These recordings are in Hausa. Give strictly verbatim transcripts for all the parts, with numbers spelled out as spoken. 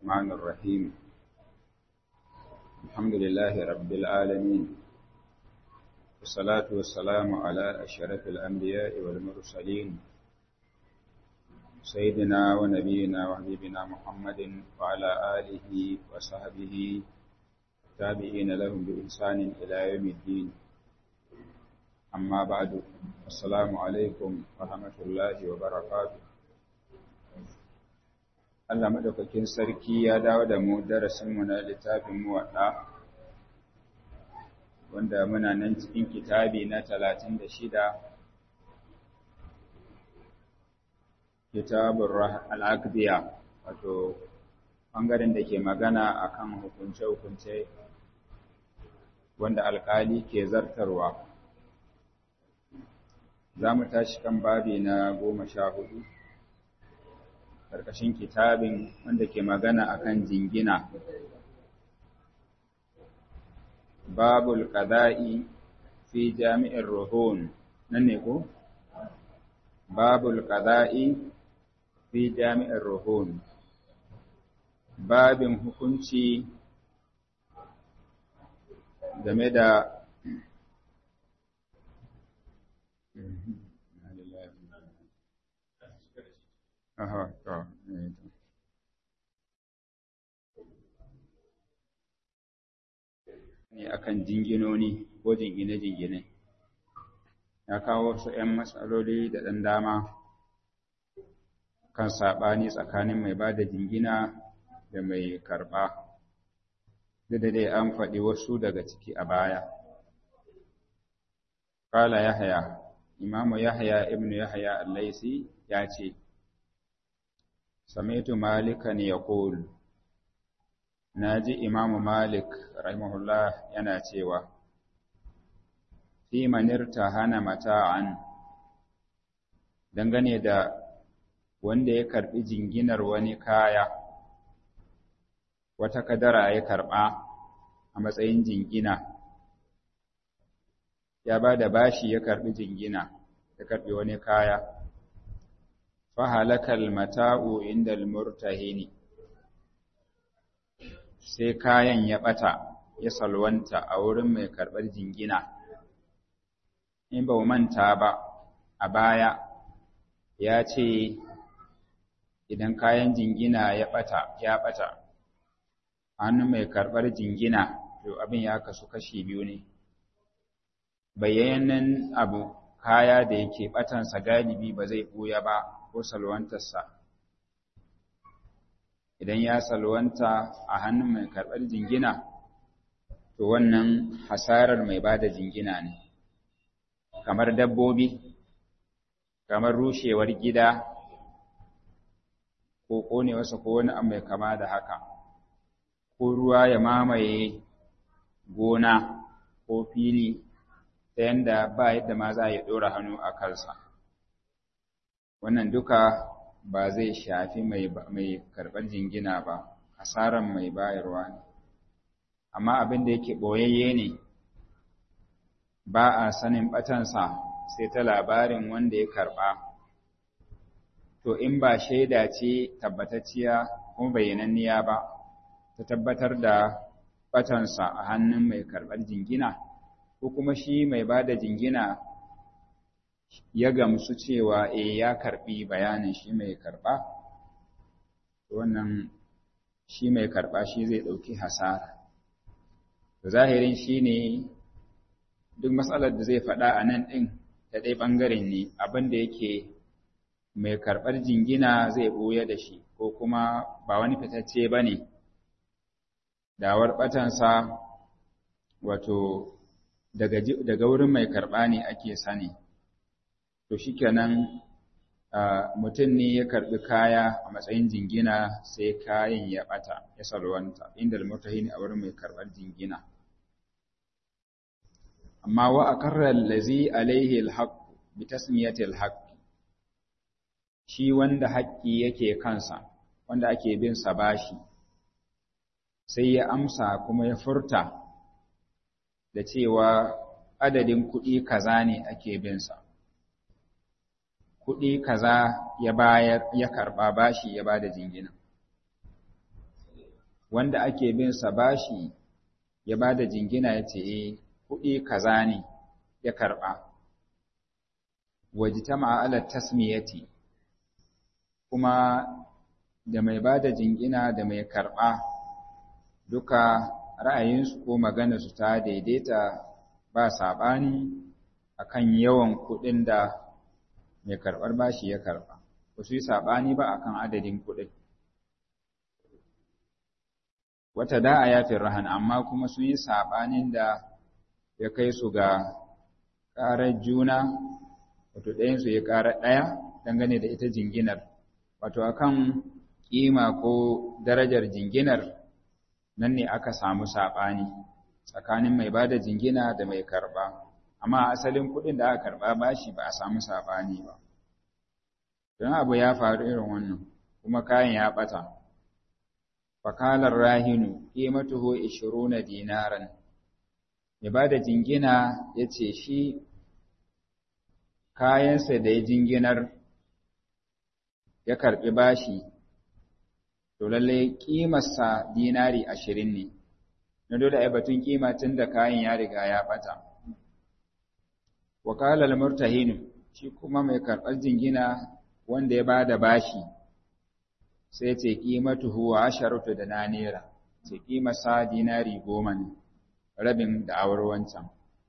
الرحمن الرحيم الحمد لله رب العالمين والصلاة والسلام على أشرف الأنبياء والمرسلين سيدنا ونبينا وحبيبنا محمد وعلى آله وصحبه تابعين لهم بإحسان إلى يوم الدين أما بعد السلام عليكم ورحمة الله وبركاته. Allah madaukakin sarki ya dawo da mu darasinmu na littafin muwadda wanda muna nan cikin kitabi na talatin da shida kitabur al-aqdiya wato bangaren da ke magana akan hukunce-hukunce wanda alkali ke zartarwa. Za mu tashi kan babi na goma sha hudu ƙarƙashin kitabin wanda ke magana akan jingina. Babul qada'i fi jami'ir ruhun, nan ne ko? Babul qada'i fi jami'ir ruhun. Babin hukunci game da Aha, to, ne akan jinginoni ko jingine-jingine. Ya kawo su ‘yan matsaloli da ɗan dama kan saɓani tsakanin mai ba da jingina da mai karɓa. Duk da dai an faɗi wasu daga ciki a baya. Kala Yahaya, Imamu Yahaya ibn Yahaya al-Laisi ya ce, Sami'tu Malikan yaqul Naji Imamu Malik rahimahullah yana cewa fi manirta hana mata'an dangane da wanda ya karbi jinginar wani kaya wata kadara ya karba a matsayin jingina ya bada bashi ya karbi jingina ya karbi wani kaya fahalakal mata'u indal murtahini sai kayan ya bata ya salwanta a wurin mai karbar jingina in ba manta ba a baya ya ce idan kayan jingina ya bata ya bata hannun mai karbar jingina to abin ya kasu kashi biyu ne bayyanan abu kaya da yake batansa galibi ba zai buya ba ko salwantarsa idan ya salwanta a hannun mai karɓar jingina to wannan hasarar mai ba da jingina ne kamar dabbobi kamar rushewar gida ko ƙonewarsa ko wani abu mai kama da haka ko ruwa ya mamaye gona ko fili ta yanda ba yadda ma za a yi ɗora hannu a kansa wannan duka ba zai shafi mai karɓar jingina ba, hasaran mai bayarwa ne. Amma abin da yake ɓoyayye ne, ba a sanin ɓatansa sai ta labarin wanda ya karɓa. To, in ba shaida ce tabbatacciya kuma bayyananniya ba, ta tabbatar da ɓatansa a hannun mai karɓar jingina, ko kuma shi mai ba da jingina ya gamsu cewa e ya karbi bayanin shi mai karba wannan shi mai karba shi zai dauki hasara zahirin shine duk matsalar da zai faɗa a nan din ta dai bangaren ne abin da yake mai karbar jingina zai boye da shi ko kuma ba wani fitacce bane dawar batansa wato daga daga wurin mai karba ne ake sani to shikenan mutum ne ya karbi kaya a matsayin jingina sai kayan ya bata ya salwanta inda al-murtahin a wurin mai karbar jingina amma wa aqarra allazi alaihi al-haqq bi tasmiyati al-haqq shi wanda haƙƙi yake kansa wanda ake bin sa bashi sai ya amsa kuma ya furta da cewa adadin kuɗi kaza ne ake bin sa kuɗi kaza ya bayar ya karɓa bashi ya bada jingina wanda ake bin sa bashi ya ba da jingina ya ce eh kuɗi kaza ne ya karɓa wajtama ala tasmiyati kuma da mai ba da jingina da mai karɓa duka ra'ayinsu ko maganarsu ta daidaita ba saɓani akan yawan kuɗin da mai karɓar bashi ya karɓa ba su yi saɓani ba akan adadin kuɗin wata da'a ya fi rahan amma kuma sun yi saɓanin da ya kai su ga ƙarar juna wato ɗayansu ya ƙara ɗaya dangane da ita jinginar wato akan ƙima ko darajar jinginar nan ne aka samu saɓani tsakanin mai ba da jingina da mai karɓa amma asalin kuɗin da aka karɓa bashi ba a samu saɓani ba don abu ya faru irin wannan kuma kayan ya ɓata fakalar rahinu ƙimatuhu ishiruna dinaran mai ba da jingina ya ce shi kayansa da ya jinginar ya karɓi bashi to lallai ƙimarsa dinari ashirin ne na dole a batun ƙima tun da kayan ya riga ya ɓata wakalar murtahinu shi kuma mai karɓar jingina wanda ya ba da bashi sai ce ƙimatuhu wa asharatu da nanera ce ƙimarsa dinari goma ne rabin da awar wancan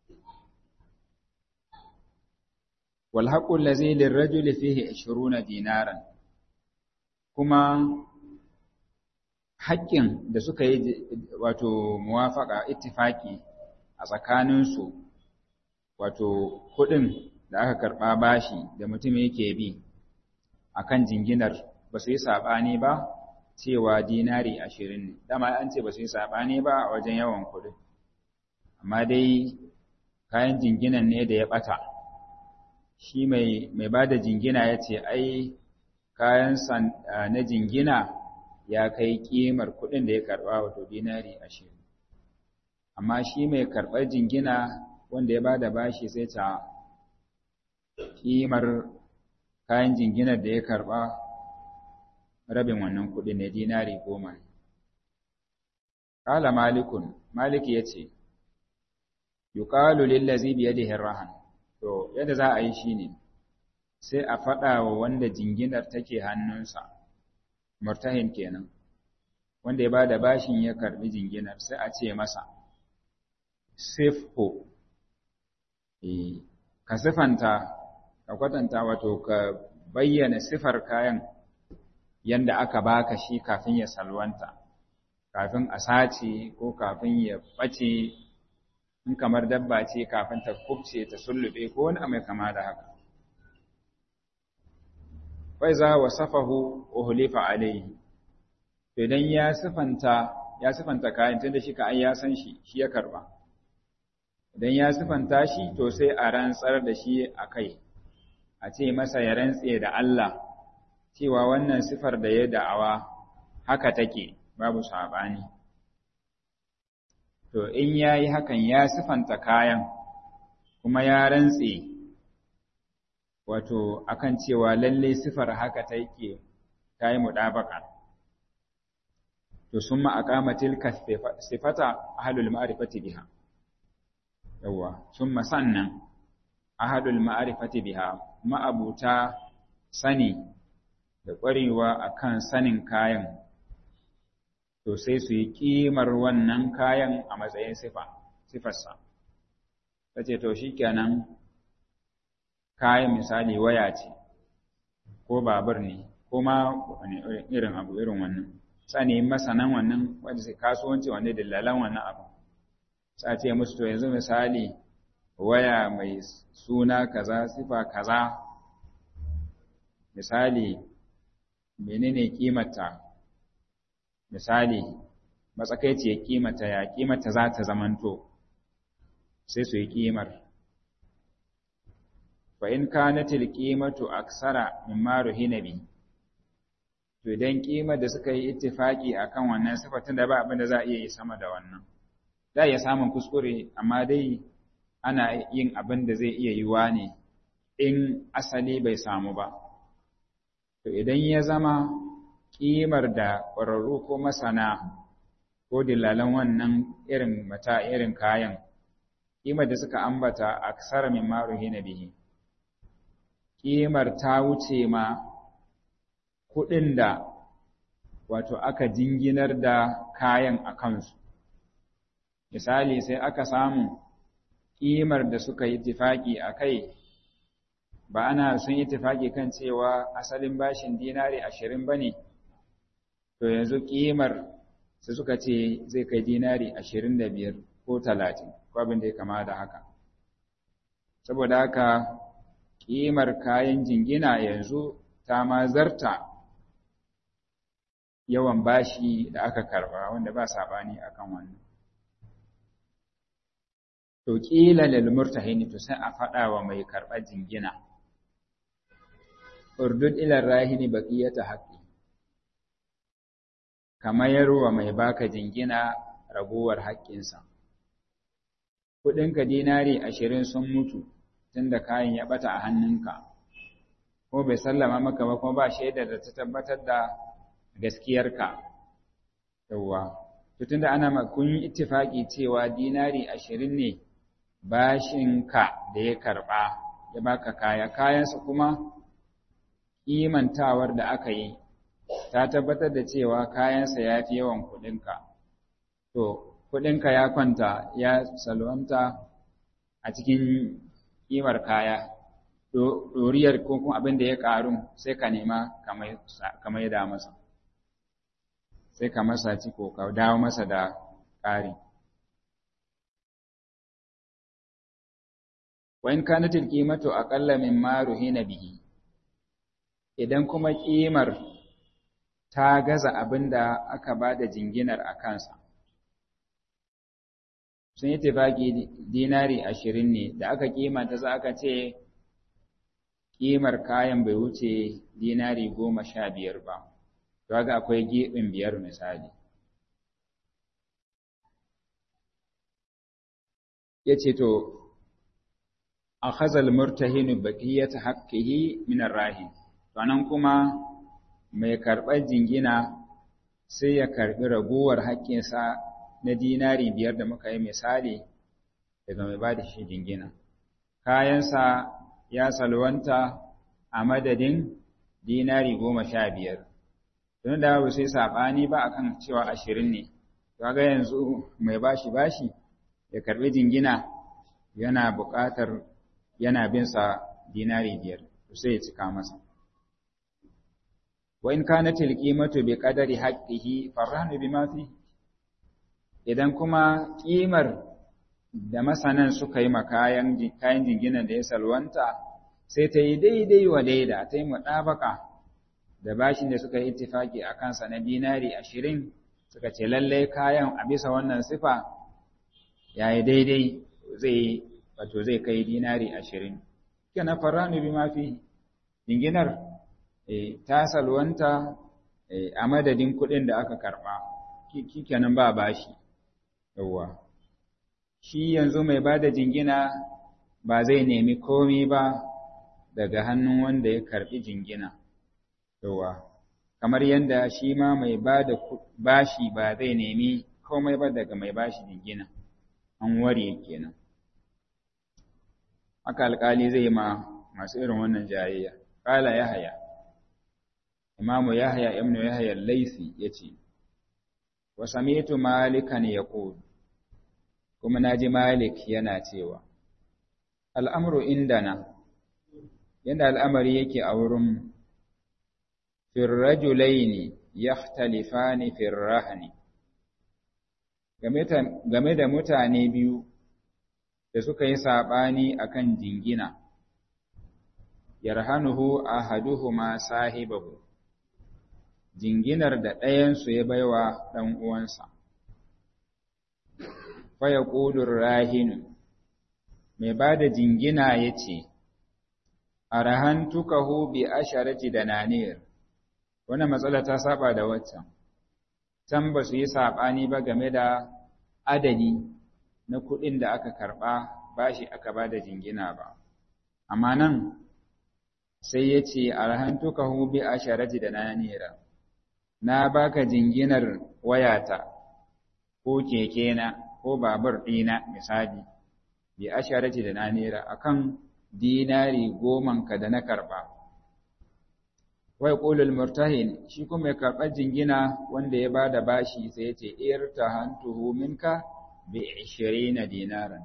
wal haqqul ladzi lirrajuli fihi ishiruna dinaran kuma haƙƙin da suka yi wato muwafaqa ittifaki a tsakaninsu wato kuɗin da aka karɓa bashi da mutum yake bi akan jinginar ba su yi saɓani ba cewa dinari ashirin ne dama an ce ba su yi saɓani ba a wajen yawan kuɗin amma dai kayan jinginan ne da ya ɓata shi mai mai ba da jingina ya ce ai kayan na jingina ya kai ƙimar kuɗin da ya karɓa wato dinari ashirin amma shi mai karɓar jingina wanda ya ba da bashi sai ta ƙimar kayan jinginar da ya karɓa rabin wannan kuɗi ne dinari goma ne. Kala malikun, maliki ya ce, Yuƙalu lillazi biyadihi rahan, to yadda za a yi shi ne, sai a faɗa wa wanda jinginar take hannunsa, murtahin kenan, wanda ya ba da bashin ya karɓi jinginar sai a ce masa, Sifho, e, ka sifanta, ka kwatanta wato ka bayyana sifar kayan yanda aka baka shi kafin ya salwanta kafin a sace ko kafin ya bace in kamar dabba ce kafin ta kubce ta sullube ko wani mai kama da haka wai za wasafahu uhlifa alayhi to idan ya sifanta ya sifanta kayan tunda shi ka ai ya san shi shi ya karba idan ya sifanta shi to sai a rantsar da shi akai a ce masa ya rantse da Allah cewa wannan sifar da ya da'awa haka take babu saɓani. To, in ya yi hakan ya sifanta kayan kuma ya rantse wato akan cewa lalle sifar haka take ta yi muɗabaka. To, sun ma'aƙama tilka sifata ahalul ma'arifati biha. Yawwa, sun sannan ahalul ma'arifati biha ma'abuta sani da ƙwarewa a kan sanin kayan, to sai su yi ƙimar wannan kayan a matsayin sifa, sifarsa. Ta ce, to shi kenan kayan misali waya ce, ko babur ne, ko ma irin abu irin wannan. Sani masanan wannan wanda sai kasuwanci wanda dillalan wannan abu. Sa ce musu to yanzu misali waya mai suna kaza, sifa kaza, misali menene kimata misali matsakaiciyar kimata ya kimata za ta zamanto sai su yi kimar fa in kanatil qimatu aksara mimma ruhina bi to idan kimar da suka yi ittifaki akan wannan sifatin da ba abin da za a iya yi sama da wannan da ya samun kuskure amma dai ana yin abin da zai iya yiwa ne in asali bai samu ba to idan ya zama ƙimar da ƙwararru ko masana ko dillalan wannan irin mata irin kayan kimar da suka ambata aksara min maruhina bihi kimar ta wuce ma kuɗin da wato aka jinginar da kayan a kansu misali sai aka samu kimar da suka yi tifaki a kai ba ana sun yi tifaki kan cewa asalin bashin dinari ashirin ba ne to yanzu kimar su suka ce zai kai dinari ashirin da biyar ko talatin ko abin da ya kama da haka saboda haka ƙimar kayan jingina yanzu ta ma zarta yawan bashi da aka karba wanda ba saɓani akan wannan to ƙila lil murtahini to sai a faɗa wa mai karɓar jingina urdud ila rahini baqiyata haqqi kamar yarwa mai baka jingina ragowar haƙƙinsa kuɗinka dinari ashirin sun mutu tunda kayan ya ɓata a hannunka ko bai sallama maka ba kuma ba shaidar da ta tabbatar da gaskiyarka yawwa to tunda ana kun yi ittifaki cewa dinari ashirin ne bashinka da ya karɓa ya baka kaya kayansa kuma kimantawar da aka yi ta tabbatar da cewa kayansa ya fi yawan kuɗinka to kuɗinka ya kwanta ya salwanta a cikin ƙimar kaya ɗoriyar ko kuma abin da ya ƙaru sai ka nema ka maida masa sai ka masa ciko ka dawo masa da ƙari wa in kanat al-qimatu aqalla mimma ruhina bihi idan kuma ƙimar ta gaza abinda aka bada jinginar a kansa sun yi tafaki dinari ashirin ne da aka kimanta za aka ce kimar kayan bai wuce dinari goma sha biyar ba to haka akwai gibin biyar misali ya ce to a khazal murtahinu baqiyata haqqihi min ar-rahin to nan kuma mai karɓar jingina sai ya karɓi ragowar haƙƙinsa na dinari biyar da muka yi misali daga mai ba da shi jingina. Kayansa ya salwanta a madadin dinari goma sha biyar. Don da ba sai saɓani ba akan cewa ashirin ne, kaga yanzu mai bashi bashi ya karɓi jingina yana buƙatar yana bin sa dinari biyar, sai ya cika masa. Wa in kanat al-qimatu bi qadari haqqihi farhanu bima fihi idan kuma ƙimar da masanan suka yi makayan kayan jinginan da ya salwanta sai ta yi daidai wa daida ta yi muɗabaka da bashin da suka yi ittifaki a kansa na dinari ashirin suka ce lallai kayan a bisa wannan sifa ya yi daidai zai wato zai kai dinari ashirin kana faranu bi mafi jinginar ta salwanta a madadin kuɗin da aka karɓa kenan ba bashi yawwa shi yanzu mai bada jingina ba zai nemi komai ba daga hannun wanda ya karbi jingina yawwa kamar yanda shi ma mai bada bashi ba zai nemi komai ba daga mai bashi jingina an ware kenan haka alƙali zai ma masu irin wannan jayayya qala yahya imamu yahya ibn yahya al-laythi yace wa sami'tu malikan yaqul kuma naji malik yana cewa al'amru indana yanda al'amari yake a wurin fir rajulaini yakhtalifani fir rahni game da mutane biyu da suka yi sabani akan jingina yarhanuhu ahaduhuma sahibahu jinginar da ɗayansu ya baiwa ɗan uwansa. Faya ƙudur rahinu, mai ba da jingina ya ce, A rahan tukahu bi asharati da naniyar, wannan matsala ta saba da waccan, can ba su yi saɓani ba game da adadi na kuɗin da aka karɓa bashi aka ba da jingina ba. Amma nan sai ya ce, A rahan tukahu bi asharati da naniyar. Na baka jinginar wayata ko keke na ko babur ɗina misali bi asharati da nanira akan dinari goman ka da na karba wai qulul murtahin shi kuma ya karba jingina wanda ya bada bashi sai ya ce irtahantuhu minka bi ishirina dinaran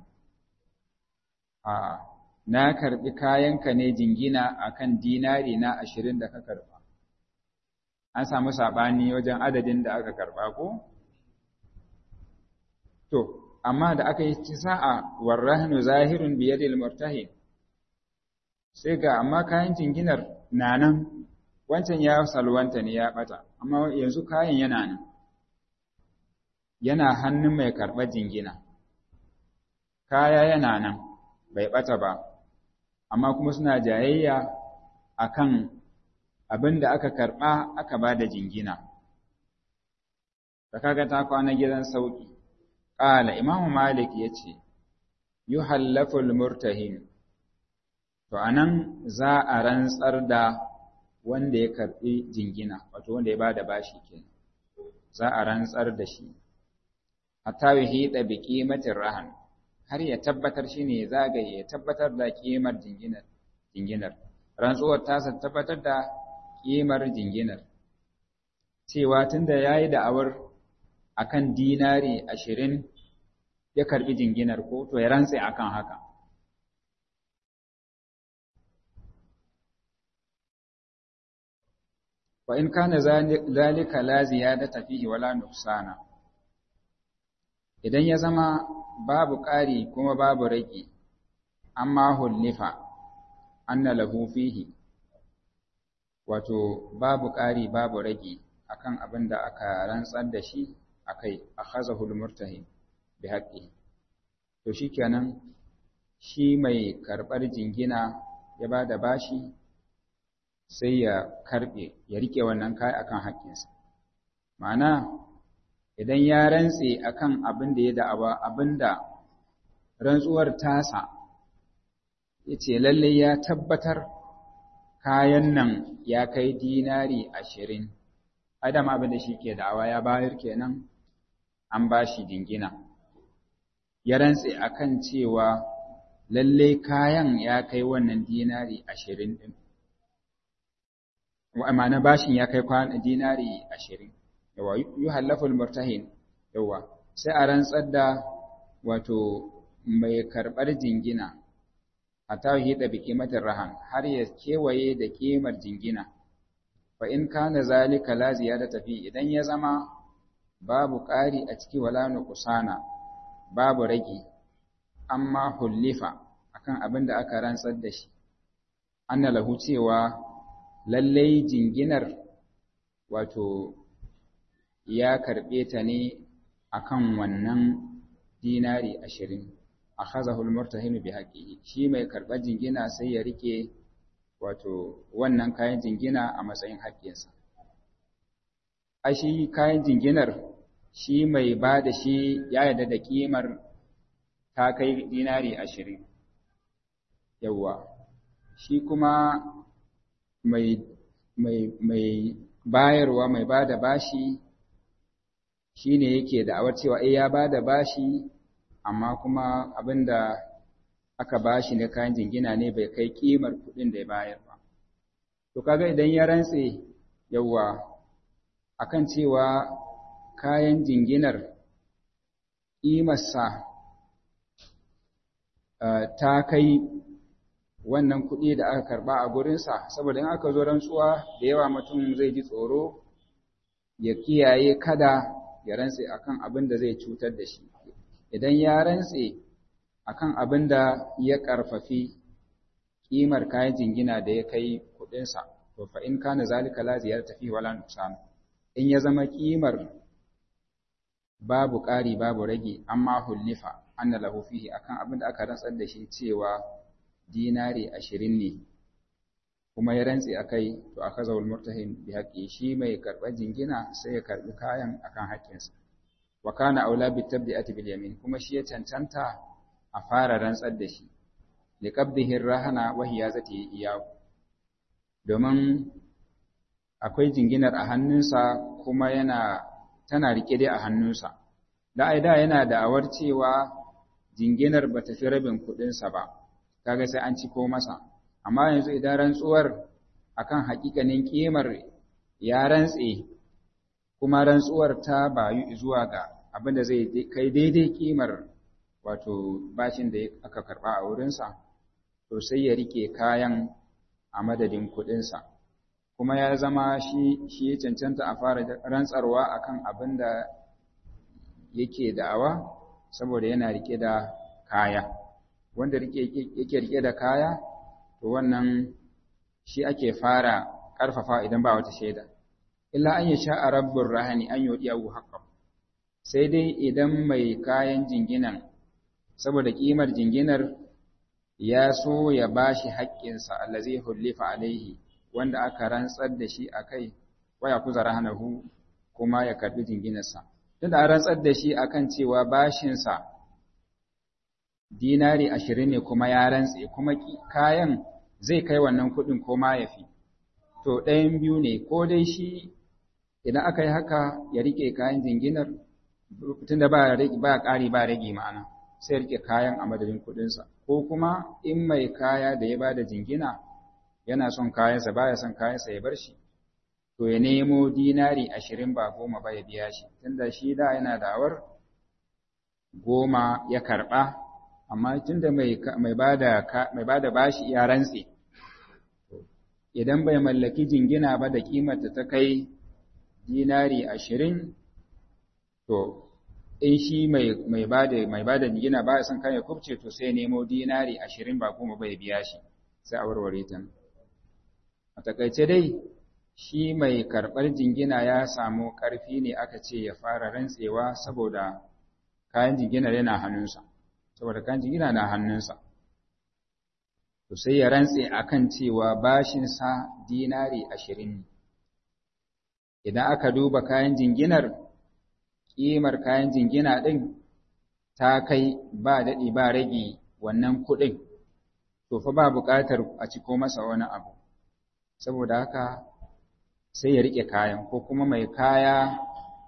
a na karbi kayanka ne jingina akan dinari na ashirin da ka karba an samu sabani wajen adadin da aka karba ko to amma da aka yi sa'a warrahnu zahirun biyadil murtahin sai ga amma kayan jinginar na nan wancan ya salwanta ne ya bata amma yanzu kayan yana nan yana hannun mai karɓar jingina kaya yana nan bai bata ba amma kuma suna jayayya akan abin da aka karɓa aka ba da jingina da kaga ta kwana gidan sauki qala imamu malik yace yuhallaful murtahin to anan za a rantsar da wanda ya karbi jingina wato wanda ya bada bashi kenan za a rantsar da shi hatta yahida bi qimatir rahan har ya tabbatar shine zagaye ya tabbatar da kimar jinginar jinginar rantsuwar ta tabbatar da kimar jinginar cewa tunda yayi da'awar akan dinari ashirin ya karbi jinginar ko to ya rantse akan haka wa in kana zalika la ziyadata fihi wala nuqsana idan ya zama babu ƙari kuma babu rage amma hullifa anna lahu fihi wato babu ƙari babu rage akan abin da aka rantsar da shi akai akhazahu al-murtahin bi haqqi to shikenan shi mai karbar jingina ya bada bashi sai ya karbe ya rike wannan kai akan haƙƙinsa ma'ana idan ya rantse akan abin da ya da'awa abinda rantsuwar tasa yace lalle ya tabbatar kayan nan ya kai dinari ashirin adam abin da shike da'awa ya bayar kenan an bashi dingina ya rantse akan cewa lalle kayan ya kai wannan dinari ashirin din wa amana bashin ya kai kwana dinari ashirin yawa yuhallaful murtahin yawa sai a rantsar da wato mai karbar jingina a tauhida bi kimatin rahan har ya kewaye da kimar jingina fa in kana zalika la ziyadata fi idan ya zama babu ƙari a ciki wala nuqsana babu rage amma hullifa akan abin da aka rantsar da shi anna lahu cewa lallai jinginar wato ya karɓe ta ne akan wannan dinari ashirin akhazahu al-murtahin bi haqqihi shi mai karɓar jingina sai ya rike wato wannan kayan jingina a matsayin haƙƙinsa a shi kayan jinginar shi mai ba da shi ya yarda da kimar ta kai dinari ashirin yawwa shi kuma mai mai mai bayarwa mai ba da bashi shi ne yake da'awar cewa eh ya ba da bashi amma kuma abinda aka bashi ne kayan jingina ne bai kai kimar kuɗin da ya bayar ba to kaga idan ya rantse yawa akan cewa kayan jinginar kimarsa ta kai wannan kuɗi da aka karba a gurinsa saboda in aka zo rantsuwa da yawa mutum zai ji tsoro ya kiyaye kada ya rantse akan abin da zai cutar da shi idan ya rantse akan abin da ya karfafi kimar kayan jingina da ya kai kuɗinsa to fa in kana zalika la ziyarata fi wala nuqsan in ya zama kimar babu ƙari babu rage amma hullifa anna lahu fihi akan abin da aka rantsar da shi cewa dinari ashirin ne kuma ya rantse akai to aka zawul murtahin bi haqqi shi mai karɓar jingina sai ya karɓi kayan akan haƙƙinsa wa kana aula bi tabdi'ati bil yamin kuma shi ya cancanta a fara rantsar da shi li qabdihi rahana wa hiyazati iyahu domin akwai jinginar a hannunsa kuma yana tana rike dai a hannunsa da aida yana da'awar cewa jinginar ba ta fi rabin kuɗinsa ba, kaga sai an ciko masa. Amma yanzu idan rantsuwar akan haƙiƙanin ƙimar ya rantse, kuma rantsuwar ta bayu zuwa ga abin da zai kai daidai ƙimar wato bashin da aka karɓa a wurinsa, to sai ya rike kayan a madadin kuɗinsa. Kuma ya zama shi shi ya cancanta a fara rantsarwa akan abin da yake da'awa, saboda yana rike da kaya. Wanda yake rike da kaya, to wannan shi ake fara ƙarfafa idan ba wata shaida. Illa an yi sha'a rabbin rahani an yi yawu haƙƙa. Sai dai idan mai kayan jinginan, saboda ƙimar jinginar ya so ya ba shi haƙƙinsa allazi hullifa alaihi, wanda aka rantsar da shi a kai, waya kuza rahanahu kuma ya karɓi jinginarsa. Tun da an rantsar da shi akan cewa bashinsa dinari ashirin ne kuma ya rantse, kuma kayan zai kai wannan kuɗin ko ma ya fi. To ɗayan biyu ne, ko dai shi idan aka yi haka ya riƙe kayan jinginar, tun da ba ƙari ba rage ma'ana, sai ya riƙe kayan a madadin kuɗinsa. Ko kuma in mai kaya da ya ba da jingina yana son kayansa ba ya son kayansa ya bar shi, to ya nemo dinari ashirin ba goma ba ya biya shi, tunda shi da yana da'awar goma ya karɓa, amma tunda mai ba da bashi ya rantse, idan bai mallaki jingina ba da ƙimarta ta kai dinari ashirin, to in shi mai ba da jingina ba ya son kayan ya kubce, to sai nemo dinari ashirin ba goma ba ya biya shi, sai a warware ta. A takaice dai, shi mai karɓar jingina ya samu ƙarfi ne aka ce ya fara rantsewa saboda kayan jinginar yana hannunsa, saboda kayan jingina na hannunsa. To sai ya rantse akan cewa bashinsa dinari ashirin ne. Idan aka duba kayan jinginar, ƙimar kayan jingina ɗin ta kai ba daɗi ba rage wannan kuɗin, to fa ba buƙatar a ciko masa wani abu. Saboda haka sai ya riƙe kayan, ko kuma mai kaya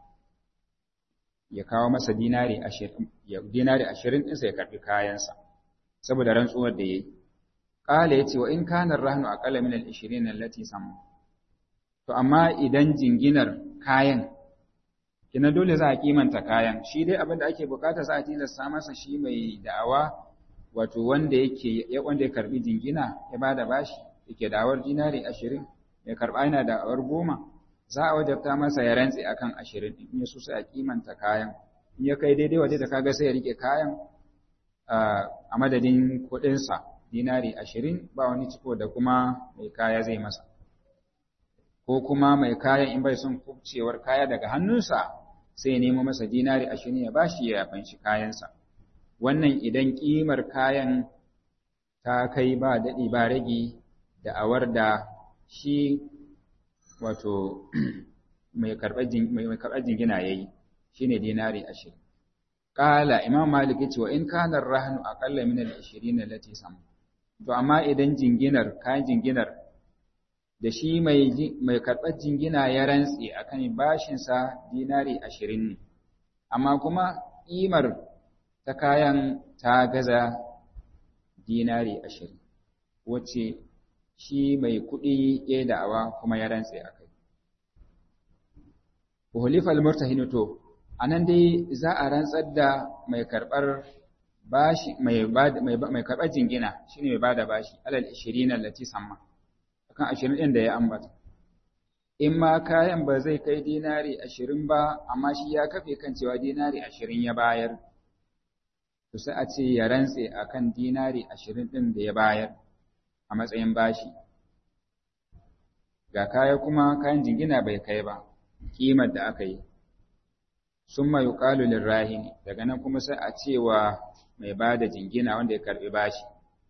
ya kawo masa dinari ashirin, dinari ashirin ɗinsa ya karɓi kayansa, saboda rantsuwar da ya yi. Ƙala ya ce wa in kanar rahnu a ƙala min al-ishirin allati samu. To amma idan jinginar kayan, kina dole za a kimanta kayan, shi dai abin da ake bukata za a tilasta masa shi mai da'awa, wato wanda yake wanda ya karɓi jingina ya bada bashi, yake da'awar dinari ashirin, ya karɓa yana da'awar goma, za a wajabta masa ya rantse akan ashirin ɗin, in ya so sai a kimanta kayan. In ya kai daidai waje da kaga sai ya rike kayan a madadin kuɗinsa dinari ashirin, ba wani ciko da kuma mai kaya zai masa. Ko kuma mai kayan in bai son kubcewar kaya daga hannunsa, sai ya nemo masa dinari ashirin ya bashi ya fanshi kayansa. Wannan idan ƙimar kayan ta kai ba daɗi ba rage da awar da shi wato mai karɓar jingina ya yi, shi ne dinari ashirin. Ƙala Imam Malik ya ce wa in kanar rahanu aƙalla min al-ashirin allati samu. To amma idan jinginar kayan jinginar da shi mai mai karɓar jingina ya rantse akan bashinsa dinari ashirin ne, amma kuma ƙimar ta kayan ta gaza dinari ashirin, wacce shi mai kuɗi ya da'awa kuma ya rantse a kai. Uhulifal murtahinu, to anan dai za a rantsar da mai karɓar bashi mai mai karɓar jingina shine mai bada bashi alal ishirin allati samma, akan ashirin ɗin da ya ambata. In ma kayan ba zai kai dinari ashirin ba, amma shi ya kafe kan cewa dinari ashirin ya bayar, to sai a ce ya rantse akan dinari ashirin ɗin da ya bayar a matsayin bashi. Ga kaya kuma kayan jingina bai kai ba kimar da aka yi. Summa yuqalu lirrahini, daga nan kuma sai a cewa mai bada jingina wanda ya karbi bashi,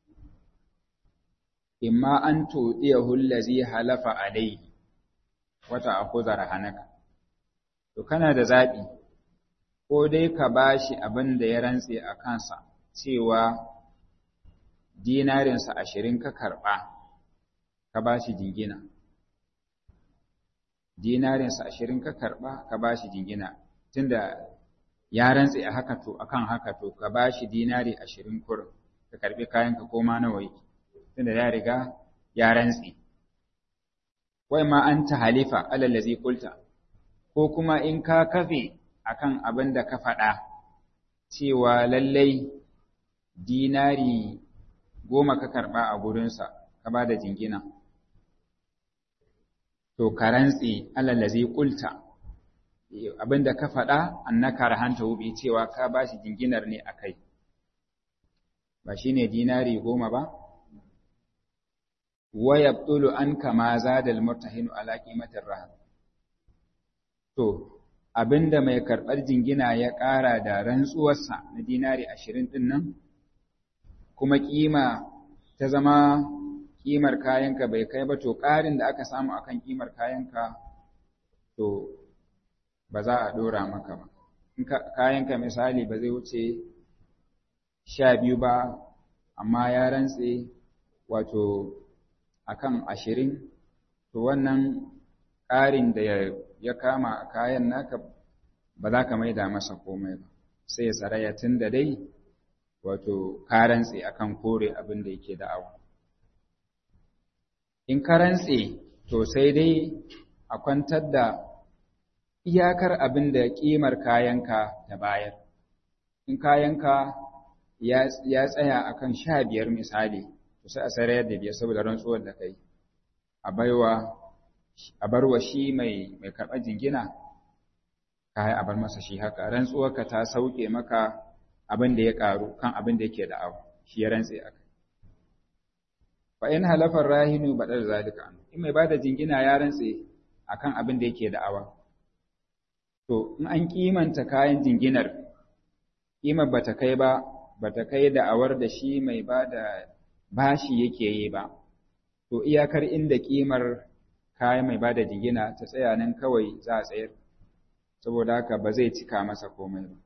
imma an tudiyahu allazi halafa alayhi wata akhudha rahanaka. To kana da zabi, ko dai ka bashi abin da ya rantse a kansa cewa dinarinsa ashirin ka karba ka bashi jingina, dinarinsa ashirin ka karba ka bashi jingina, tunda ya rantse a haka to akan haka to ka bashi dinari ashirin kurin ka karbi kayan ka koma nawa yake tunda ya riga ya rantse wai ma anta halifa alal ladzi qulta ko kuma in ka kafe akan abin da ka faɗa cewa lallai dinari goma ka karɓa a gurinsa ka ba da jingina to ka rantse alal ladzi qulta abin da ka faɗa annaka rahanta wubi cewa ka ba shi jinginar ne akai ba shine dinari goma ba wa yabtulu anka ma zada al-murtahinu ala qimatir rahan to abinda mai karɓar jingina ya ƙara da rantsuwarsa na dinari ashirin ɗin nan kuma ƙima ta zama ƙimar kayanka bai kai ba to ƙarin da aka samu akan ƙimar kayanka to ba za a ɗora maka ba in kayanka misali ba zai wuce sha biyu ba amma ya rantse wato akan ashirin to wannan ƙarin da ya kama a kayan naka ba za ka maida masa komai ba sai ya saraya tun da dai wato ka rantse akan kore abin da yake da'awa in ka rantse to sai dai a kwantar da iyakar abin da ƙimar kayanka ta bayar in kayanka ya tsaya akan sha biyar misali to sai a sarayar da biyar saboda rantsuwar da kai a baiwa a barwa shi mai mai karɓar jingina kai a bar masa shi haka rantsuwarka ta sauke maka abin da ya karu kan abin da yake da'awa shi ya rantse akai fa in halafa rahinu badal zalika in mai bada jingina ya rantse akan abin da yake da'awa to in an kimanta kayan jinginar kimar bata kai ba bata kai da'awar da shi mai bada bashi yake yi ba to iyakar inda kimar kayan mai bada jingina ta tsaya nan kawai za a tsayar saboda haka ba zai cika masa komai ba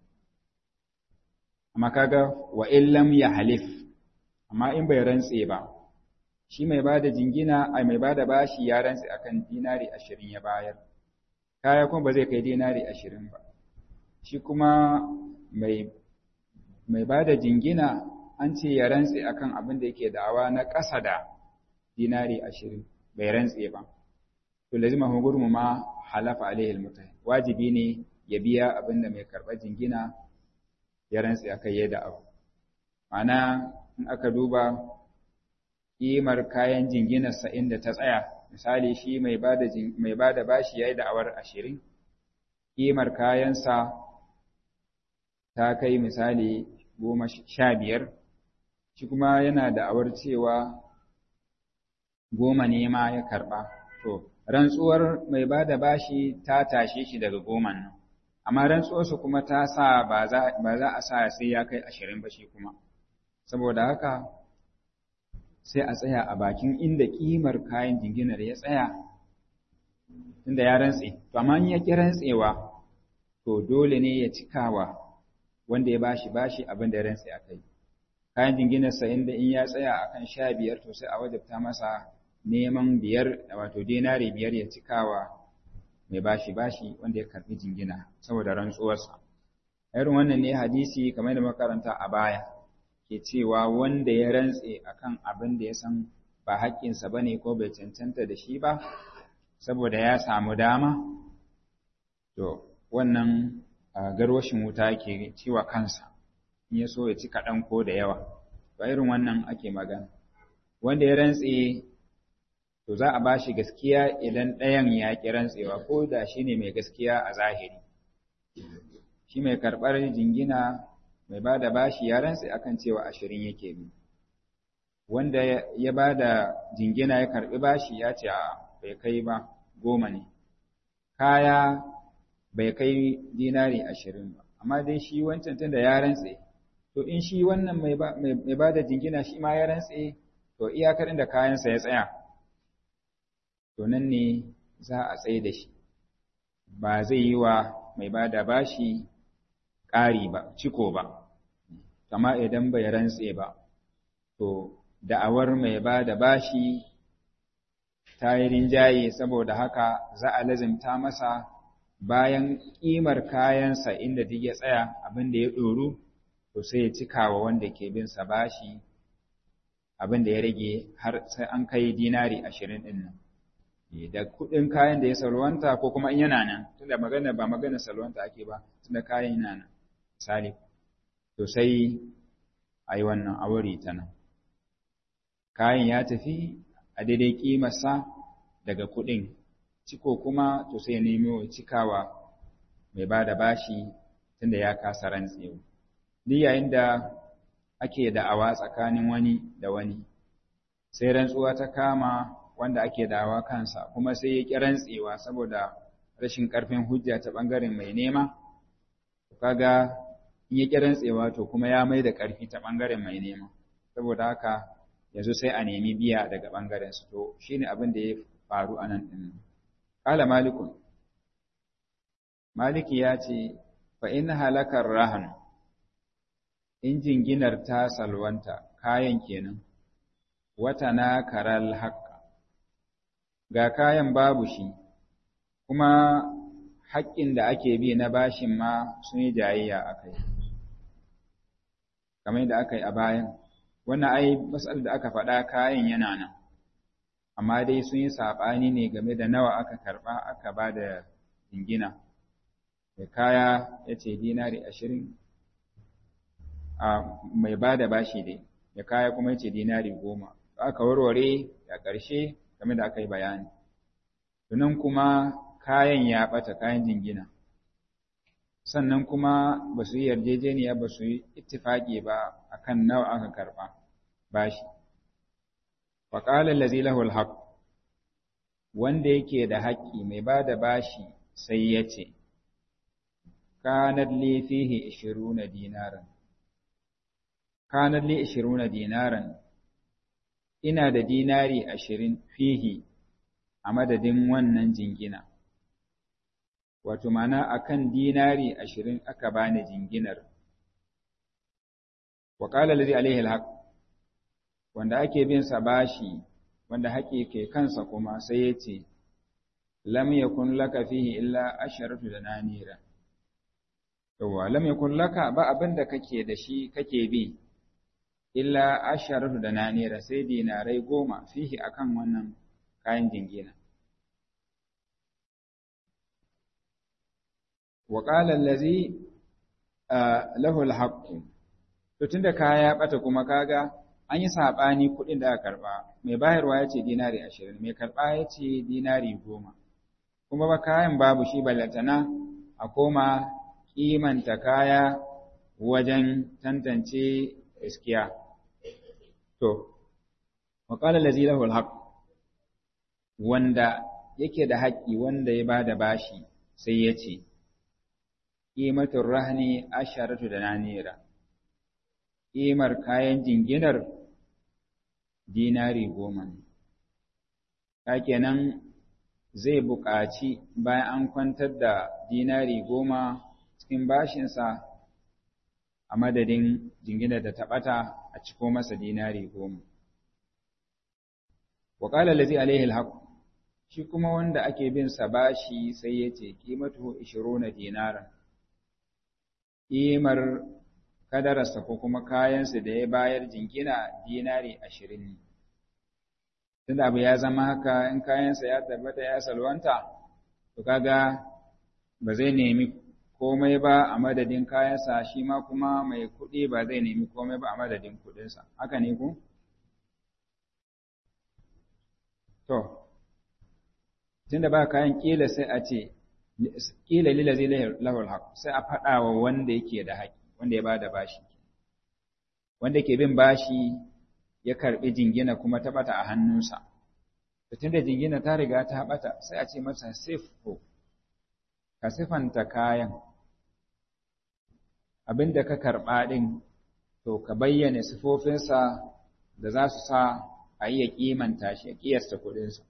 amma kaga wa illam ya halif amma in bai rantse ba shi mai bada jingina ai mai bada bashi ya rantse akan dinari ashirin ya bayar kaya kuma ba zai kai dinari ashirin ba shi kuma mai mai bada jingina an ce ya rantse akan abin da yake da'awa na ƙasa da dinari ashirin bai rantse ba to lazima hugurmu ma halafa alaihi almutahid wajibi ne ya biya abin da mai karɓar jingina ya rantse akai ya da'awa ma'ana in aka duba kimar kayan jinginarsa inda ta tsaya misali shi mai bada mai bada bashi yayi da'awar ashirin kimar kayansa ta kai misali goma sha biyar shi kuma yana da'awar cewa goma ne ma ya karba to rantsuwar mai bada bashi ta tashe shi daga goman nan amma rantsuwarsa kuma ta sa ba za ba za a sa sai ya kai ashirin ba shi kuma saboda haka sai a tsaya a bakin inda kimar kayan jinginar ya tsaya inda ya rantse to amma in ya ki rantsewa to dole ne ya cikawa wanda ya bashi bashi abin da ya rantse akai kayan jinginarsa inda in ya tsaya akan sha biyar to sai a wajabta masa neman biyar wato dinari biyar ya cikawa mai bashi bashi wanda ya karbi jingina saboda rantsuwarsa irin wannan ne hadisi kamar da makaranta a baya ke cewa wanda ya rantse akan abin da ya san ba haƙƙinsa ba ne ko bai cancanta da shi ba saboda ya samu dama to wannan garwashin wuta ke ciwa kansa in ya so ya ci kaɗan ko da yawa ba irin wannan ake magana wanda ya rantse to za a ba shi gaskiya idan ɗayan ya ƙi rantsewa ko da shi ne mai gaskiya a zahiri shi mai karɓar jingina mai ba da bashi ya rantse akan cewa ashirin yake bi wanda ya ba da jingina ya karɓi bashi ya ce a bai kai ba goma ne kaya bai kai dinari ashirin ba amma dai shi wancan tunda ya rantse to in shi wannan mai ba da jingina shi ma ya rantse to iyakar inda kayansa ya tsaya to nan ne za a tsaye da shi ba zai yi wa mai ba da bashi ƙari ba ciko ba kama idan bai rantse ba to da'awar mai ba da bashi ta yi rinjaye saboda haka za a lazimta masa bayan ƙimar kayansa inda duk ya tsaya abin da ya ɗoru, to sai ya cikawa wanda ke bin sa bashi abin da ya rage har sai an kai dinari ashirin ɗin nan. Da kuɗin kayan da ya salwanta ko kuma in yana nan, tunda magana ba magana salwanta ake ba, tunda kayan yana nan, misali, to sai a yi wannan aure ta nan. Kayan ya tafi a daidai ƙimarsa daga kuɗin, ciko kuma to sai nemo cikawa mai ba da bashi tunda ya kasa rantsewa. Duk yayin da ake da'awa tsakanin wani da wani, sai rantsuwa ta kama wanda ake da'awa kansa, kuma sai ya ƙi rantsewa saboda rashin ƙarfin hujja ta ɓangaren mai nema, kaga in ya ƙi rantsewa to kuma ya mai da ƙarfi ta ɓangaren mai nema, saboda haka yanzu sai a nemi biya daga ɓangaren su. To shine abin da ya faru a nan ɗin. Ƙala Malikun, Maliki ya ce, fa in halakar rahan, in jinginar ta salwanta, kayan kenan, wata na karal haƙƙa, ga kayan babu shi, kuma haƙƙin da ake bi na bashin ma sun yi jayayya a kai, kamar da aka yi a bayan. Wannan ai, matsalar da aka faɗa kayan yana nan, amma dai sun yi saɓani ne game da nawa aka karɓa aka ba da jingina. Mai kaya ya ce dinari ashirin, a mai ba da bashi dai, mai kaya kuma ya ce dinari goma. Aka warware a ƙarshe game da aka yi bayani. Tunan kuma kayan ya ɓata, kayan jingina. Sannan kuma ba su yi yarjejeniya, ba su yi ittifaƙi ba a kan nawa aka karɓa bashi. Faƙalar lazi lahul haƙ, wanda yake da haƙƙi mai ba da bashi sai ya ce, kanar li fihi ishiruna dinaran. Kanar li ishiruna dinaran, ina da dinari ashirin fihi a madadin wannan jingina. Wato mana akan dinari ashirin aka bani jinginar. Waƙalar lazi alaihi alhaq, wanda ake bin sa bashi, wanda haƙi ke kansa kuma sai ya ce, lam yakun laka fihi illa asharatu dananira. Yawwa, lam yakun laka ba abin da kake da shi kake bi, illa asharatu dananira sai dinarai goma fihi akan wannan kayan jingina. Waƙalar lazi lahul haqqu, to tunda kaya ya ɓata kuma kaga an yi saɓani kuɗin da aka karɓa, mai bayarwa ya ce dinari ashirin, mai karɓa ya ce dinari goma, kuma ba kayan babu shi ballatana a koma kimanta kaya wajen tantance gaskiya. To, waƙalar lazi lahul haqqu, wanda yake da haƙƙi wanda ya ba da bashi sai ya ce, ƙimatun rahani asharatu da nanira, ƙimar kayan jinginar dinari goma ne. Ta kenan zai buƙaci bayan an kwantar da dinari goma cikin bashinsa a madadin jinginar da ta ɓata a ciko masa dinari goma. Waƙalar lazi alaihi alhaq, shi kuma wanda ake bin sa bashi sai ya ce ƙimatu ishiruna dinaran, ƙimar kadararsa ko kuma kayansa da ya bayar jingina dinari ashirin ne. Tunda abu ya zama haka, in kayansa ya tabbata ya salwanta, to kaga ba zai nemi komai ba a madadin kayansa, shi ma kuma mai kuɗi ba zai nemi komai ba a madadin kuɗinsa. Haka ne ku? To, tunda ba kayan ƙila sai a ce, ƙila lillazi lahul haq, sai a faɗa wa wanda yake da haƙi, wanda ya ba da bashi. Wanda ke bin bashi ya karɓi jingina kuma ta ɓata a hannunsa. Da tunda jingina ta riga ta ɓata, sai a ce masa sifo, ka sifanta kayan. Abin da ka karɓa ɗin, to ka bayyana sifofinsa da za su sa a iya ƙimanta shi, a ƙiyasta kuɗinsa.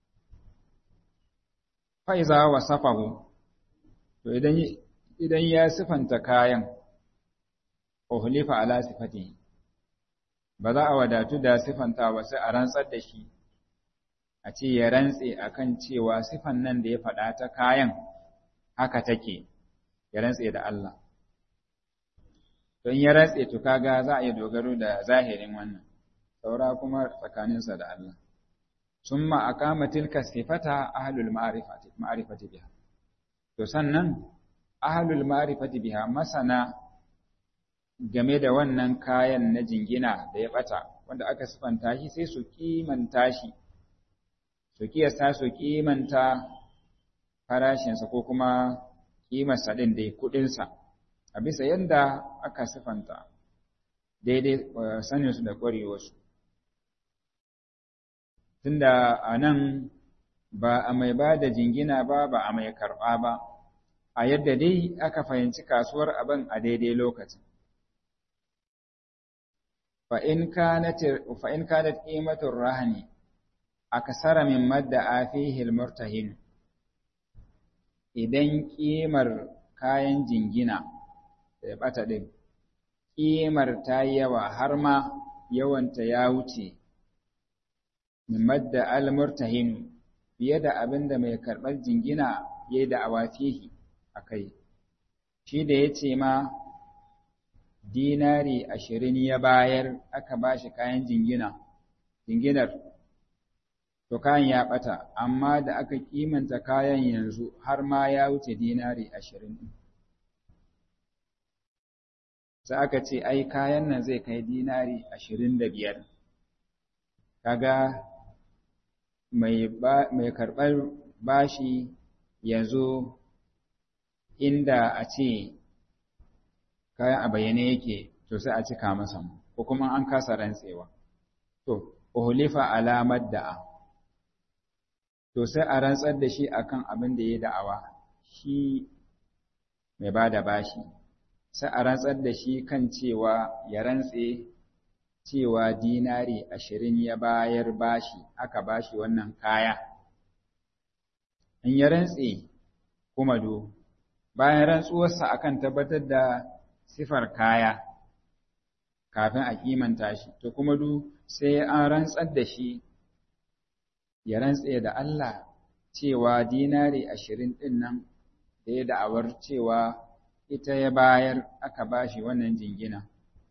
Fa'iza wa safahu, to idan ya sifanta kayan, uhulifa ala sifati, ba za a wadatu da sifanta ba sai a rantsar da shi, a ce ya rantse akan cewa sifan nan da ya faɗa ta kayan haka take ya rantse da Allah don ya rantse to kaga za a yi dogaro da zahirin wannan saura kuma tsakaninsa da Allah summa aqama tilka sifata ahlul ma'rifati ma'rifati biha to sannan ahlul ma'rifati biha masana game da wannan kayan na jingina da ya bata wanda aka sifanta shi sai su kimanta shi su kiyasta su kimanta farashinsa ko kuma kimarsa ɗin da kuɗinsa a bisa yadda aka sifanta daidai saninsu da ƙwarewarsu tunda a nan ba a mai ba da jingina ba ba a mai karɓa ba a yadda dai aka fahimci kasuwar abin a daidai lokacin fa'in kanat ƙimatun rahani a kasara min madda a fihil murtahin idan ƙimar kayan jingina da ya ɓata ɗin ƙimar ta yi yawa har ma yawanta ya wuce min madda al-murtahin fiye da abin da mai karɓar jingina ya yi da awafihi a kai shi da ya ce ma dinari ashirin ya bayar aka ba shi kayan jingina jinginar to kayan ya ɓata amma da aka kimanta kayan yanzu har ma ya wuce dinari ashirin sai aka ce ai kayan nan zai kai dinari ashirin da biyar kaga mai mai karɓar bashi yanzu inda a ce kayan a bayyane yake to sai a cika masa ko kuma an kasa rantsewa to uhulifa alamar da'a to sai a rantsar da shi akan abin da ya da'awa shi mai bada bashi sai a rantsar da shi kan cewa ya rantse cewa dinari ashirin ya bayar bashi aka bashi wannan kaya in ya rantse kuma do bayan rantsuwarsa akan tabbatar da sifar kaya kafin a kimanta shi to kuma du sai an rantsar da shi ya rantse da Allah cewa dinari ashirin ɗin nan da ya da'awar cewa ita ya bayar aka bashi wannan jingina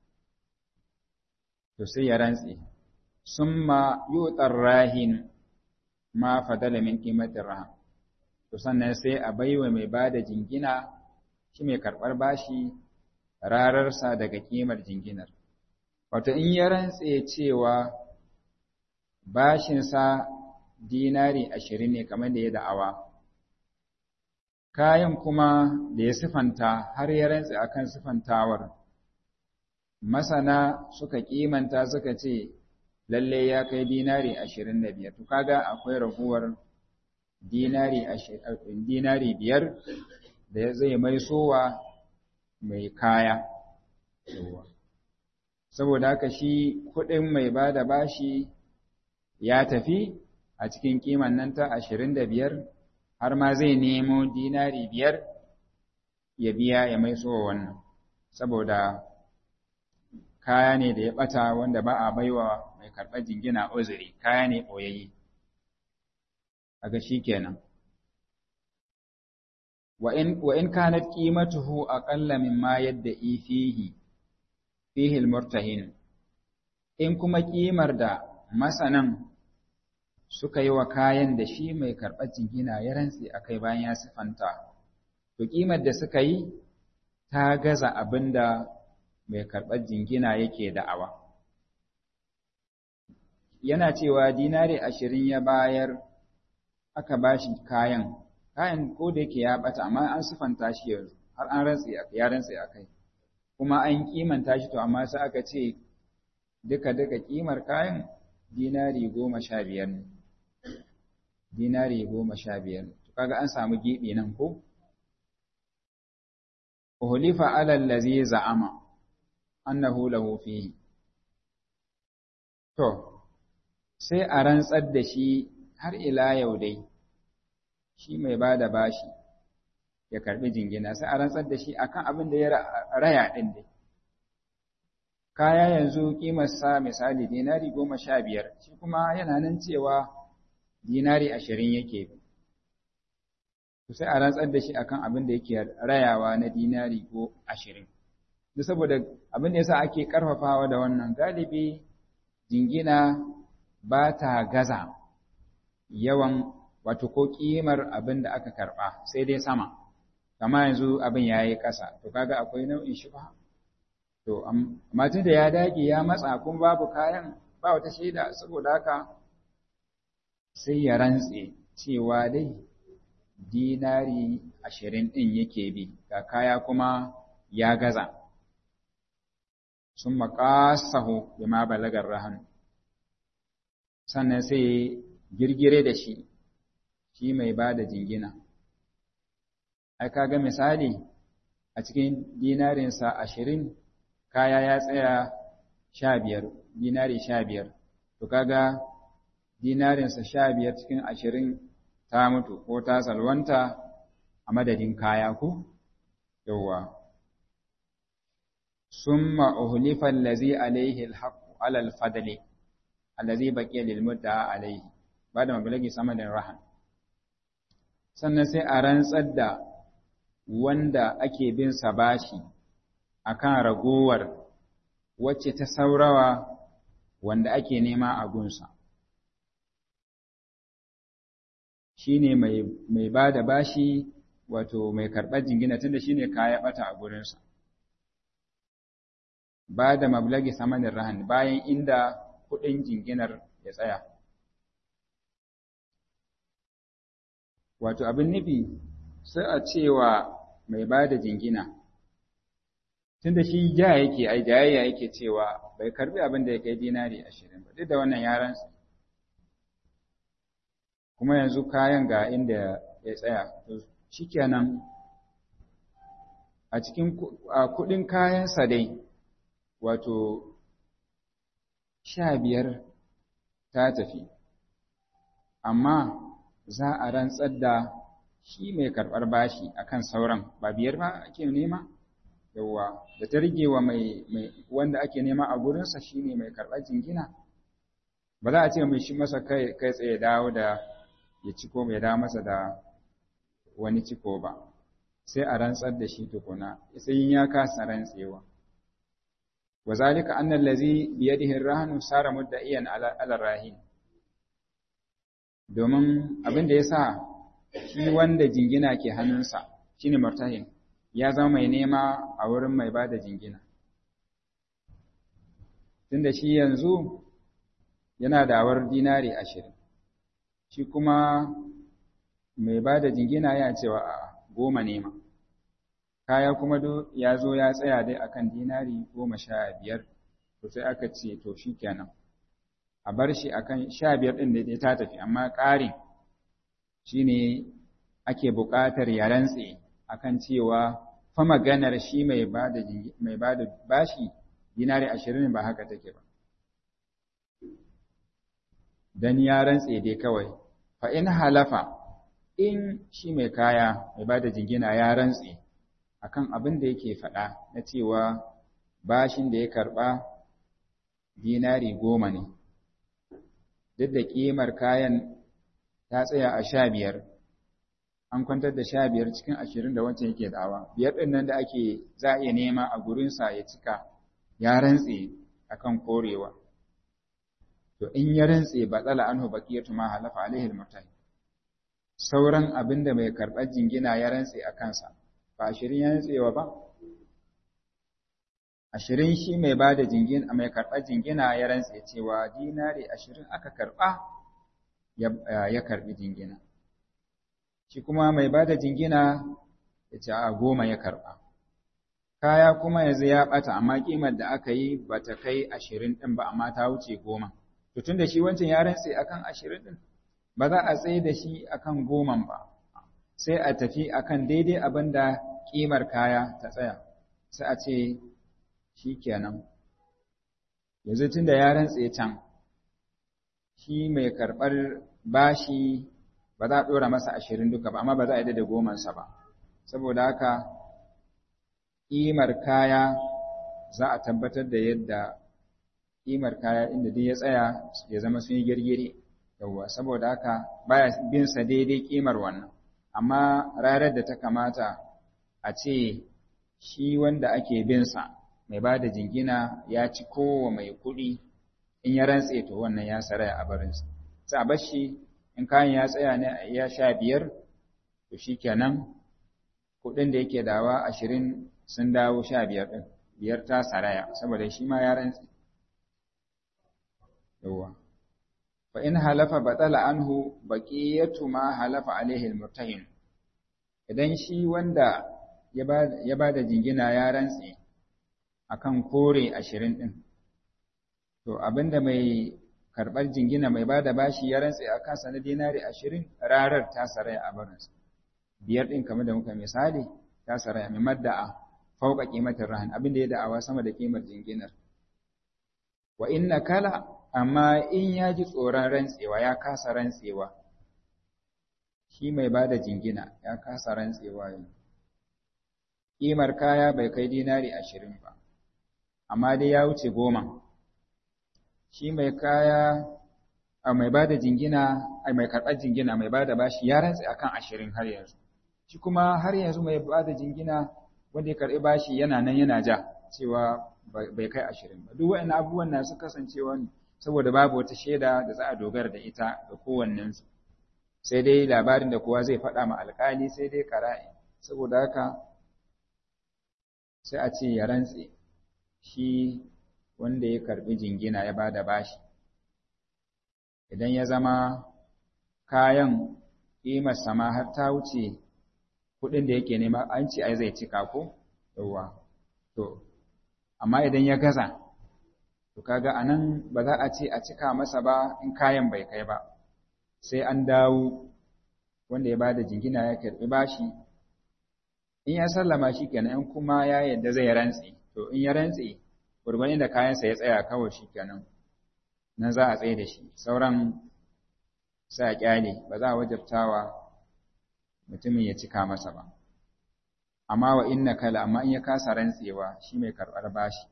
to sai ya rantse summa yutar rahin ma fadala min qimatir rahan to sannan sai a baiwa mai bada jingina shi mai karɓar bashi rararsa daga kimar jinginar wato in ya rantse cewa bashinsa dinari ashirin ne kamar da ya da'awa kayan kuma da ya sifanta har ya rantse akan sifantawar masana suka kimanta suka ce lalle ya kai dinari ashirin da biyar to kaga akwai raguwar dinari ashirin dinari biyar da zai mai sowa mai kaya saboda haka shi kuɗin mai bada bashi ya tafi a cikin kiman nan ta ashirin da biyar har ma zai nemo dinari biyar ya biya ya mai sowa wannan saboda kaya ne da ya ɓata wanda ba a baiwa mai karɓar jingina uzuri kaya ne ɓoyayye aga shi kenan wa in kanat qimatuhu aqalla mimma yadda'i fihi fihi al-murtahin in kuma kimar da masanan suka yi wa kayan da shi mai karɓar jingina ya rantsi akai bayan ya sifanta to kimar da suka yi ta gaza abinda mai karɓar jingina yake da'awa yana cewa dinari ashirin ya bayar aka bashi kayan kayan ko da yake ya bata amma an sifanta shi yanzu har an rantsi ya rantsi akai kuma an kimanta shi to amma sai aka ce duka duka kimar kayan dinari goma sha biyar ne dinari goma sha biyar to kaga an samu gibi nan ko uhulifa ala allazi za'ama annahu lahu fihi to sai a rantsar da shi har ila yau dai shi mai bada bashi ya karbi jingina sai a rantsar da shi akan abin da ya raya din dai kaya yanzu kimar sa misali dinari goma sha biyar shi kuma yana nan cewa dinari ashirin yake to sai a rantsar da shi akan abin da yake rayawa na dinari ko ashirin. Duk saboda abin da yasa ake karfafawa da wannan galibi jingina ba ta gaza yawan wato ko kimar abin da aka karba sai dai sama. Kama yanzu abin ya yi ƙasa, to kaga akwai nau'in shubha. To, amma tun da ya dage ya matsa kuma babu kayan ba wata shaida saboda haka sai ya rantse cewa dai dinari ashirin ɗin yake bi, ga kaya kuma ya gaza. Sun maƙasahu bi ma balagar rahan. Sannan sai girgire da shi, shi mai ba da jingina. Ai, kaga misali a cikin dinarinsa ashirin kaya ya tsaya sha biyar, dinari sha biyar, to kaga dinarinsa sha biyar cikin ashirin ta mutu ko ta salwanta a madadin kaya ko? Yawwa. Summa uhlifa allazi alaihi alhaqqu ala alfadli allazi baqiya lil mudda alaihi bada mablagi samadin rahan. Sannan sai a rantsar da wanda ake bin sa bashi akan ragowar wacce ta saurawa wanda ake nema a gunsa. Shine mai mai bada bashi wato mai karɓar jingina tunda shine kaya bata a gurinsa. Bada mablagi samanin rahan bayan inda kuɗin jinginar ya tsaya. Wato abin nufi sai a cewa mai ba da jingina, tunda shi ja yake ai jayayya yake cewa bai karbi abin da ya kai dinari ashirin ba, duk da wannan yaran kuma yanzu kayan ga inda ya tsaya, to shikenan a cikin kuɗin kayansa dai wato sha biyar ta tafi, amma za a rantsar da shi mai karɓar bashi akan sauran ba biyar ba ake nema yawa da ta rige wa mai wanda ake nema a gurinsa shine mai karɓar jingina ba za a ce mai shi masa kai kai tsaye dawo da ya ciko mai dawo masa da wani ciko ba sai a rantsar da shi tukuna sai ya kasa rantsewa wa zalika anna allazi bi yadihi ar-rahnu sara mudda'iyan ala rahin domin abin da yasa shi wanda jingina ke hannunsa shine murtahin ya zama mai nema a wurin mai bada jingina tunda shi yanzu yana da awar dinari ashirin shi kuma mai bada jingina ya cewa a goma nema kaya kuma do ya zo ya tsaya dai akan dinari goma sha biyar to sai aka ce to shikenan a bar shi akan sha biyar din da ta tafi amma ƙarin shine ake buƙatar ya rantse akan cewa fa maganar shi mai bada mai bada bashi dinari ashirin ba haka take ba dan ya rantse dai kawai fa in halafa in shi mai kaya mai bada jingina ya rantse akan abin da yake faɗa na cewa bashin da ya karɓa dinari goma ne duk da ƙimar kayan ta tsaya a sha biyar an kwantar da sha biyar cikin ashirin da wancan yake dawa biyar ɗin nan da ake za a iya nema a gurinsa ya cika ya rantse akan korewa to in ya rantse ba tsala anhu baqiyatu ma halafa alaihi almutahi sauran abin da mai karɓar jingina ya rantse a kansa ba ashirin ya rantsewa ba ashirin shi mai ba da jingina mai karɓar jingina ya rantse cewa dinari ashirin aka karɓa ya karɓi jingina shi kuma mai ba da jingina ya ce a goma ya karɓa kaya kuma yanzu ya ɓata amma ƙimar da aka yi ba ta kai ashirin ɗin ba amma ta wuce goma to tun da shi wancan ya rantse akan ashirin ɗin ba za a tsaye da shi akan goman ba sai a tafi akan daidai abin da ƙimar kaya ta tsaya sai a ce shi kenan yanzu tun da ya rantse can shi mai karɓar bashi ba za a ɗora masa ashirin duka ba amma ba za a yi da gomansa ba saboda haka ƙimar kaya za a tabbatar da yadda ƙimar kaya inda duk ya tsaya ya zama sun yi girgiri yawwa saboda haka baya bin sa daidai ƙimar wannan amma rarar da ta kamata a ce shi wanda ake binsa mai ba da jingina ya ci kowa mai kuɗi in ya rantse to wannan ya saraya a barinsa sai a bar shi in kayan ya tsaya ne ya sha biyar to shi kenan kuɗin da yake dawa ashirin sun dawo sha biyar ɗin biyar ta saraya saboda shi ma ya rantse yawa fa in halafa batala anhu baqiyatu ma halafa alaihi almurtahin idan shi wanda ya ba da jingina ya rantse akan kore ashirin ɗin to abinda mai karɓar jingina mai ba da bashi ya rantse a kansa na dinari ashirin rarar ta saraya a barinsa biyar ɗin kamar da muka misali ta saraya mai madda'a fauka ƙimatar rahan abinda ya da'awa sama da ƙimar jinginar wa inna kala amma in ya ji tsoron rantsewa ya kasa rantsewa shi mai ba da jingina ya kasa rantsewa yin ƙimar kaya bai kai dinari ashirin ba amma dai ya wuce goma shi mai kaya a mai ba da jingina a mai karɓar jingina mai ba da bashi ya rantse akan ashirin har yanzu shi kuma har yanzu mai ba da jingina wanda ya karɓi bashi yana nan yana ja cewa bai kai ashirin ba duk waɗannan abubuwan na su kasancewa ne saboda babu wata shaida da za a dogara da ita ga kowannensu sai dai labarin da kowa zai faɗa ma alƙali sai dai ƙara'i saboda haka sai a ce ya rantse shi wanda ya karɓi jingina ya ba da bashi idan ya zama kayan ƙimar sama har ta wuce kuɗin da yake nema an ce ai zai cika ko yawa to amma idan ya gaza to kaga anan ba za a ce a cika masa ba in kayan bai kai ba sai an dawo wanda ya bada jingina ya karbi bashi in ya sallama shi kenan in kuma ya yadda zai rantsi to in ya rantsi gurgurin da kayansa ya tsaya kawai shi kenan nan za a tsaye da shi sauran sai a kyale ba za a wajabtawa mutumin ya cika masa ba amma wa inna kala amma in ya kasa rantsewa shi mai karɓar bashi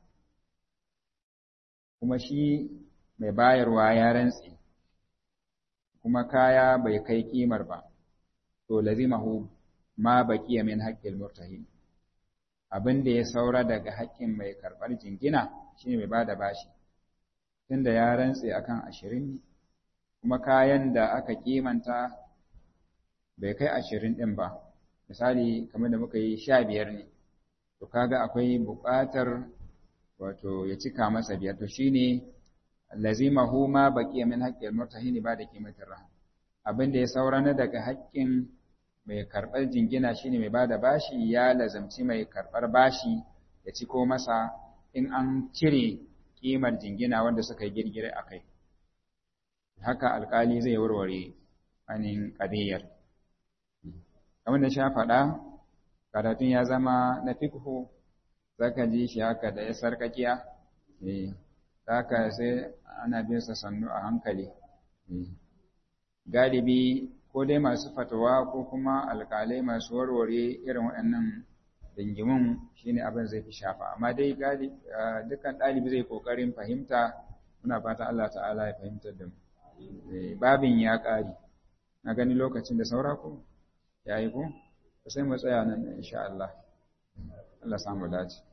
kuma shi mai bayarwa ya rantse kuma kaya bai kai kimar ba to lazimahu ma baqiya min haqqil murtahin abin da ya saura daga haƙƙin mai karɓar jingina shine mai bada bashi tunda ya rantse akan ashirin kuma kayan da aka kimanta bai kai ashirin ɗin ba misali kamar da muka yi sha biyar ne to kaga akwai buƙatar wato ya cika masa biyar to shine lazimahu ma baqiya min haqqil murtahin ba da kimatar rahan abin da ya saura na daga haƙƙin mai karɓar jingina shine mai bada bashi ya lazamci mai karɓar bashi ya ciko masa in an cire kimar jingina wanda suka yi girgire akai haka alƙali zai warware anin qadiyar kamar da sha faɗa karatun ya zama na fiqhu zaka ji shi haka da ya sarkakiya eh haka sai ana bin sa sannu a hankali galibi ko dai masu fatawa ko kuma alƙalai masu warware irin waɗannan dingimin shine abin zai fi shafa amma dai galibi dukkan ɗalibi zai kokarin fahimta muna fata Allah ta'ala ya fahimtar da mu babin ya ƙari na gani lokacin da saura ko yayi ko sai mu tsaya nan insha Allah Allah samu dace